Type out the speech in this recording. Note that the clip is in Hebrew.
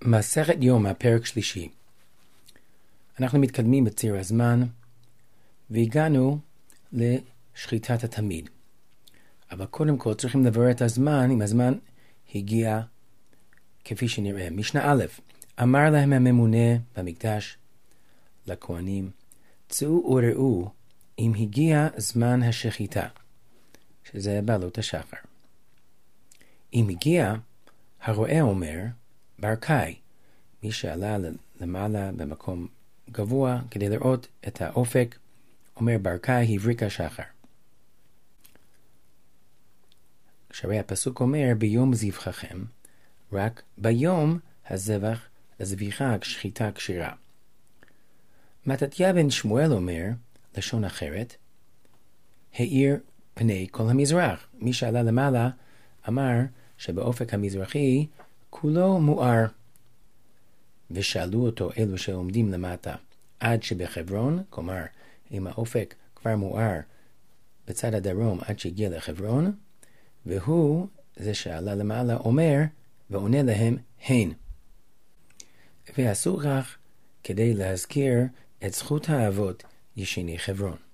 מסכת יומא, פרק שלישי. אנחנו מתקדמים בציר הזמן, והגענו לשחיטת התמיד. אבל קודם כל צריכים לברר את הזמן, אם הזמן הגיע כפי שנראה. משנה א', אמר להם הממונה במקדש לכהנים, צאו וראו אם הגיע זמן השחיטה, שזה בעלות השחר. אם הגיע, הרואה אומר, ברקאי, מי שעלה למעלה במקום גבוה כדי לראות את האופק, אומר ברקאי הבריק השחר. כשהרי הפסוק אומר ביום זבחכם, רק ביום הזבח לזביחה שחיטה כשירה. מתתיה בן שמואל אומר, לשון אחרת, האיר פני כל המזרח. מי שעלה למעלה אמר שבאופק המזרחי כולו מואר. ושאלו אותו אלו שעומדים למטה, עד שבחברון, כלומר, אם האופק כבר מואר בצד הדרום עד שהגיע לחברון, והוא, זה שעלה למעלה, אומר ועונה להם, הן. ועשו כך כדי להזכיר את זכות האבות ישני חברון.